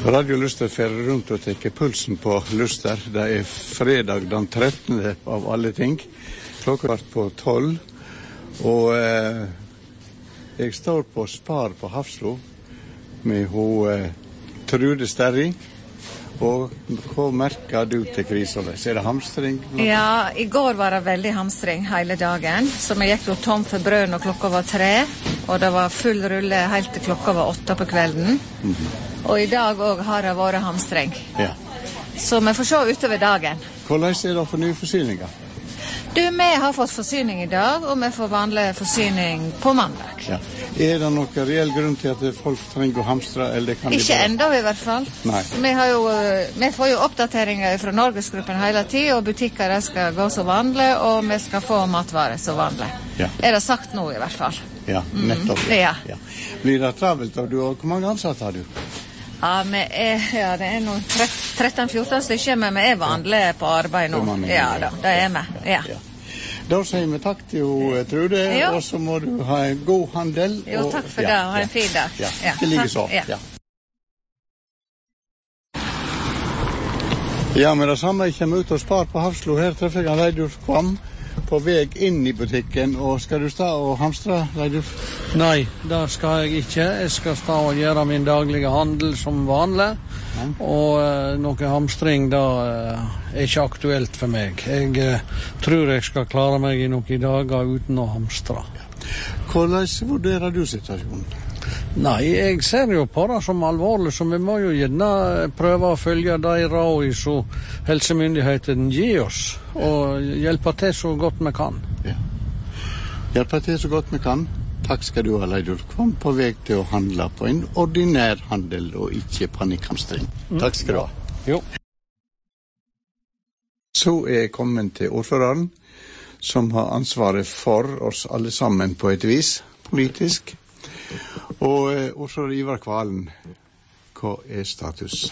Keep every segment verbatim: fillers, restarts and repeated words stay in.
Radio Luster fer rundt og tekker pulsen på Luster. Det er fredag den trettende av alle ting. Klokka er på tolv. Og eh, jeg står på Spar på Hafslo med hun eh, Trude Sterring. Og hva merker du til krisen? Er det hamstring? Ja, i går var det veldig hamstring hele dagen. Så vi gikk jo tom for brød når klokka var tre. Og det var full rulle helt til klokka var åtte på kvelden. Mm-hmm. Og i dag også har det vært hamstring. Ja. Så vi får se utover dagen. Hvordan er det for nye forsyninger? Du, vi har fått forsyning i dag, og vi får vanlig forsyning på mandag. Ja. Er det noen reell grunn til at folk trenger å hamstre? Eller kan Ikke bare... enda i hvert fall. Nei. Vi, har jo, vi får jo oppdateringer fra Norgesgruppen hele tiden, og butikker skal gå så vanlig, og vi skal få matvarer så vanlig. Ja. Er det sagt nå i hvert fall? Ja, nettopp. Mm, ja. Ja. Blir det travelt, og du, hvor mange ansatte har du? Ja, vi er, ja, det er noen tretten fjorten stykker, men vi er vanlige på arbeid nå. Ja, da, det er vi. Ja. Ja. Da sier vi takk til jo, Trude, ja. Og så må du ha en god handel. Jo, takk for og, det, ja, og ha en fin dag. Ja, ja. det ligger så. Ja. Ja. Ja, men det samme jeg kommer ut og spar på Hafslo. Her treffer jeg en Reidulf Kvam på vei inn i butikken. Og skal du stå og hamstre, Reidulf? Nei, det skal jeg ikke. Jeg skal stå og gjøre min daglige handel som vanlig. Ja. Og uh, noe hamstring da uh, er ikke aktuelt for meg. Jeg uh, tror jeg skal klare meg i noen dager uten å hamstre. Ja. Hvordan vurderer du situasjonen? Nei, jeg ser jo på det som alvorlig, så vi må jo gjerne prøve å følge de råd som helsemyndigheten gir oss, og hjelpe til så godt vi kan. Ja. Hjelpe til så godt vi kan. Takk skal du ha, Reidulf Kvam, på vei til å handle på en ordinær handel og ikke panikkhamstring. Mm. Takk skal du ha. Jo. Så er jeg kommet til ordføreren, som har ansvaret for oss alle sammen på et vis, politisk. Og eh, ordfører Ivar Kvalen, hva er status?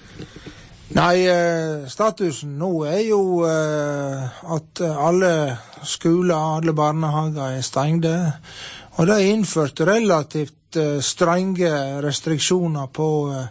Nei, eh, statusen nå er jo eh, at alle skoler, alle barnehager er stengte, og det er innført relativt eh, strenge restriksjoner på eh,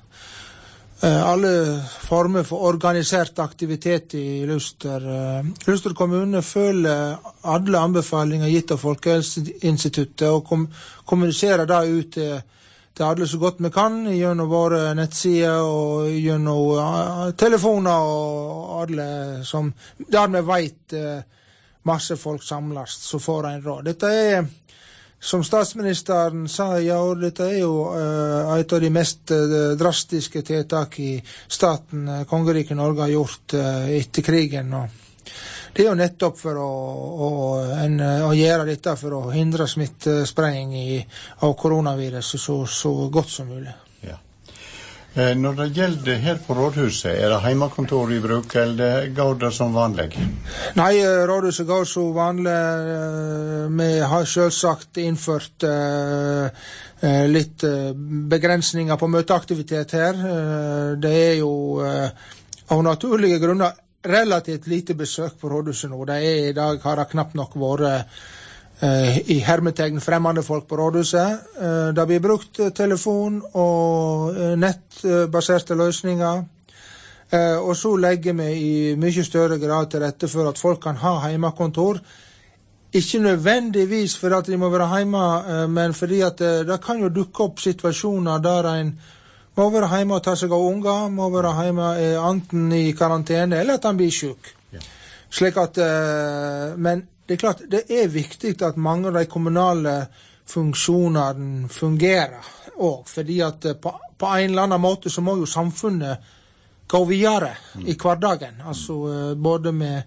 alle former for organisert aktivitet i Luster. Luster kommune følger alle anbefalinger gitt av Folkehelseinstituttet og kom, kommuniserer da ut til, til alle så godt vi kan gjennom våre nettsider og gjennom uh, telefoner og alle som, der vi vet uh, masse folk samles, så får en råd. Dette er, som statsministeren sa, ja, dette er jo uh, et av de mest uh, drastiske tiltak i staten uh, Kongeriket Norge har gjort uh, etter krigen. Og det er jo nettopp for å, å, en, å gjøre dette for å hindre smittespredning i, av koronaviruset så, så godt som mulig. Ja. Eh, når det gjelder her på rådhuset, er det heimakontor i bruk, eller går det som vanlig? Nei, rådhuset går som vanlig. Vi har selvsagt innført uh, litt uh, begrensninger på møteaktivitet her. Uh, det er jo uh, av naturlige grunner relativt lite besøk på rådhuset nå. Det er, i dag har det knapt nok vært uh, i hermetegn fremmede folk på rådhuset. Uh, det blir brukt uh, telefon og uh, nettbaserte løsninger. Uh, og så legger vi i mye større grad til rette for at folk kan ha heimakontor. Ikke nødvendigvis for at de må være hjemme, uh, men fordi at uh, det kan jo dukke opp situasjoner der en må være hjemme og ta seg av unger, må være hjemme uh, enten i karantene eller at han blir syk. Ja. Slik at, uh, men det er klart, det er viktig at mange av de kommunale funksjonene fungerer også, fordi at uh, på, på en eller annen måte så må jo samfunnet gå videre i hverdagen, altså uh, både med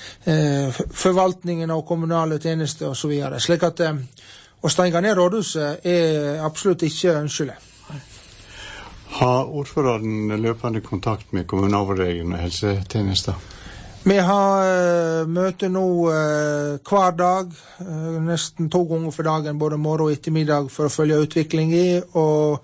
uh, forvaltningen av kommunale tjenester og så videre. Slik at uh, å stenge ned rådhuset er absolutt ikke ønskelig. Har ordføreren løpende kontakt med kommuneoverlegen og helsetjenester? Vi har uh, møte nå uh, hver dag, uh, nesten to ganger for dagen, både morgen og ettermiddag, for å følge utviklingen, og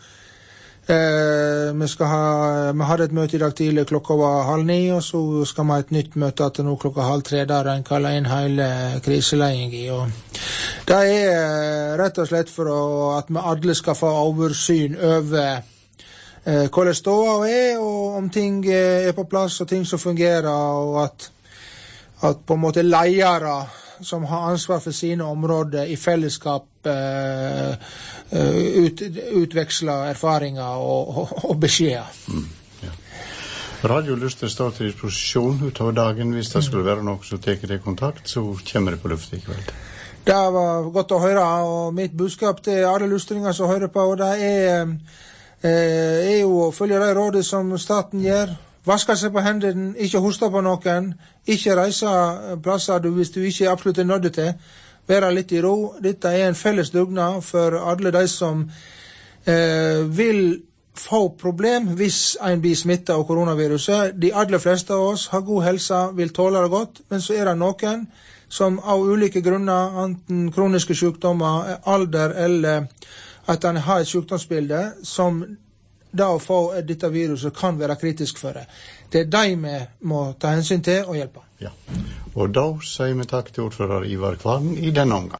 uh, vi skal ha, vi hadde et møte i dag tidlig klokka var halv ni, og så skal vi ha et nytt møte til nå klokka halv tre, der en kaller inn hele kriseledningen. Og det er uh, rett og slett for å, at vi alle skal få oversyn over eh, hvordan ståa er, og om ting eh, er på plass, og ting som fungerer, og at, at på en måte ledere som har ansvar for sine områder i fellesskap eh, ut, utveksler erfaringer og, og, og beskjeder. Mm, ja. Radio Luster står til disposisjon utover dagen. Hvis det skulle være noe som teker det kontakt, så kommer det på luft i kveld. Det var godt å høre, og mitt budskap til alle lustringer som hører på, og det er, er jo å følge de rådet som staten gjør. Vaske seg på hendene, ikke hoste på noen, ikke reise plasser du, hvis du ikke absolutt er nødt til. Være litt i ro. Dette er en felles dugnad for alle de som eh, vil få problem hvis en blir smittet av koronaviruset. De aller fleste av oss har god helse, vil tåle det godt, men så er det noen som av ulike grunner, enten kroniske sykdommer, alder eller at han har et sykdomsbilde, som da å få dette viruset kan være kritisk for det. Det er de vi må ta hensyn til og hjelpe. Ja, og da sier vi takk til ordfører Ivar Kvarden i denne omgang.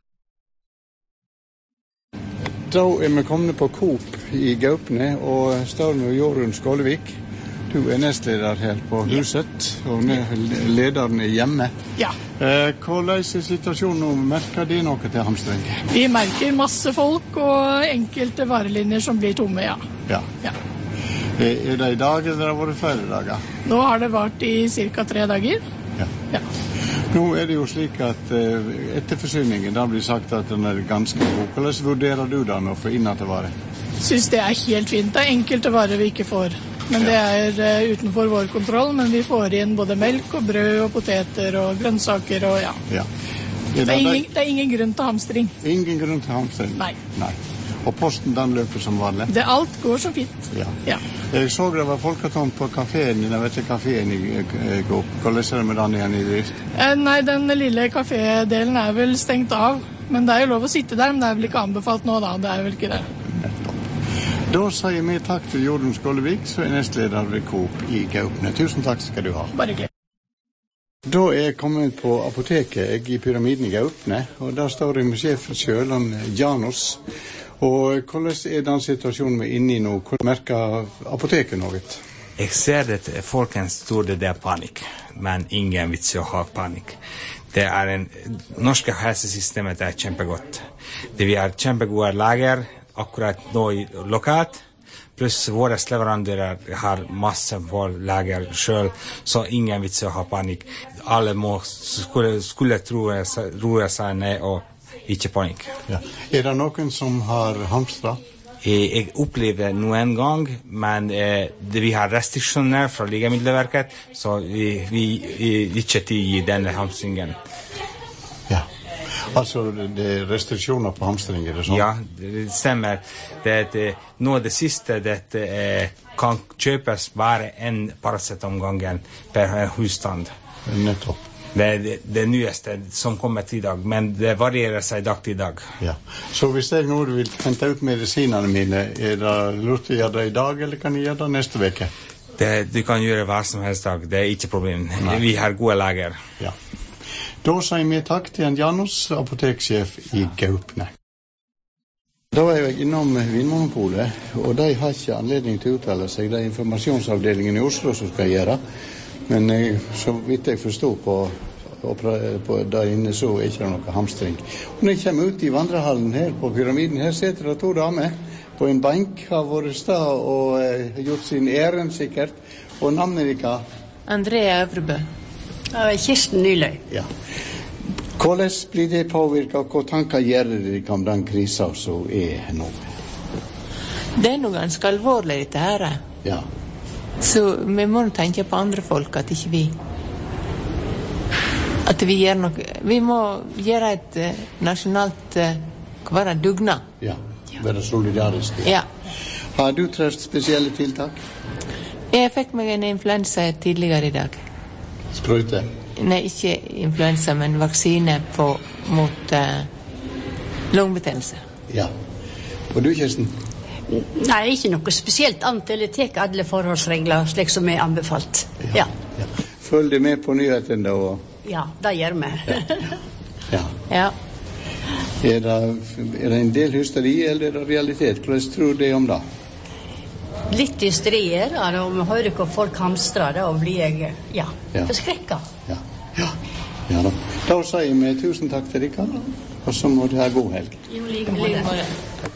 Da er vi kommet på Coop i Gaupne, og står med Jorunn Skålevik. Du er nestleder her på huset, og lederen er hjemme. Ja. Eh, hvordan er situasjonen nå? Merker de noe til hamstring? Vi merker masse folk og enkelte varelinjer som blir tomme, ja. Ja. Ja. Er, er det i dag, eller har det vært flere dager? Nå har det vært i cirka tre dager. Ja. Ja. Nå er det jo slik at uh, etterforsyningen, da blir sagt at den er ganske god. Hvordan vurderer du da nå for innatevare? Synes det er helt fint. Det er enkelte varer vi ikke får. Men det er uh, utenfor vår kontroll, men vi får inn både melk og brød og poteter og grønnsaker og ja. Ja. Er det, det, er ingen, det er ingen grunn til hamstring. Ingen grunn til hamstring? Nei. Nei. Og posten den løper som vanlig? Det alt går så fint. Ja. Ja. Jeg så det var folketomt på kaféen, jeg vet ikke kaféen i Coop. Hvordan er det med den igjen i drift? Eh, nei, den lille kafédelen er vel stengt av. Men det er jo lov å sitte der, men det er vel ikke anbefalt nå da. Det er vel ikke det. Nettopp. Da sier vi takk til Jorunn Skålevik, som er nestleder ved Coop i Gaupne. Tusen takk skal du ha. Bare gled. Da er jeg kommet på apoteket, jeg i Pyramiden i Gaupne, og der står jeg med sjefen selv, han Janos. Og hvordan er den situasjonen vi er inne i nå? Hvordan merker apoteket noe? Jeg ser at folk er stor del av panikk, men ingen vits å ha panikk. Det er en, norske helsesystemet er kjempegodt. Det vi har kjempegode lager, akkurat nå lokalt, pluss våre leverandører har masse på lager selv, så ingen vits å ha panikk. Alle må skulle, skulle roe seg ned og ikke panikk. Ja. Er det noen som har hamstret? Jeg opplever noen gang, men eh, det, vi har restriksjoner fra Legemiddelverket, så vi, vi, vi ikke til denne hamstringen. Ja, altså det er restriksjoner på hamstring, er det sånn? Ja, det stemmer. Det, det, nå det siste, det eh, kan kjøpes bare en Paracet om gangen per husstand. Nettopp. Det er det, det nyeste som kommer til i dag, men det varierer seg dag til dag. Ja. Så hvis jeg nå vil hente ut medisinene mine, er det lurt å gjøre det i dag, eller kan jeg gjøre det neste veke? Det, du kan gjøre hva som helst dag, det er ikke problem. Nei. Vi har gode lager. Ja. Da sier vi takk til en Janos, apoteksjef i Gaupne. Da er jeg innom Vinmonopolet, og de har ikke anledning til å uttale seg. Det er informasjonsavdelingen i Oslo som skal gjøre. Men jeg, så vidt jeg forstår på, på der inne, så er ikke det noe hamstring. Og når jeg kommer ut i vandrehallen her på Pyramiden, her sitter det to damer på en bank, har vært stad og eh, gjort sin æren sikkert. Og navnet dere? Andrea Øvrebø. Uh, Kirsten Nyløy. Ja. Hvordan blir det påvirket, og hva tanker gjør dere om den krisen som er nå? Det er noe ganske alvorlig, dette her. Ja. Så vi må tenke på andre folk, at ikke vi at vi gjør noe. Vi må gjøre et uh, nasjonalt uh, hva var det, dugnad. Ja, være solidarisk. Ja. Har du treft spesielle tiltak? Jeg fikk meg en influensa tidligere i dag. Sprøyte? Nei, ikke influensa, men vaksine på, mot uh, lungebetennelse. Ja. Og du, Kirsten? Nei, ikke noe spesielt antall. Jeg tek alle forholdsregler slik som er anbefalt. Ja. Ja. Følg deg med på nyheten da? Ja, det gjør vi. Ja. Ja. Ja. Er det, er det en del hysteri, eller er det realitet? Hvordan tror du det om det? litt hysterier når vi hører hvor folk hamstrer det, og blir jeg, ja, Ja. forskrekket. Ja, ja, ja da. Da sier vi tusen takk til dere, og så må du ha god helg. I like måte.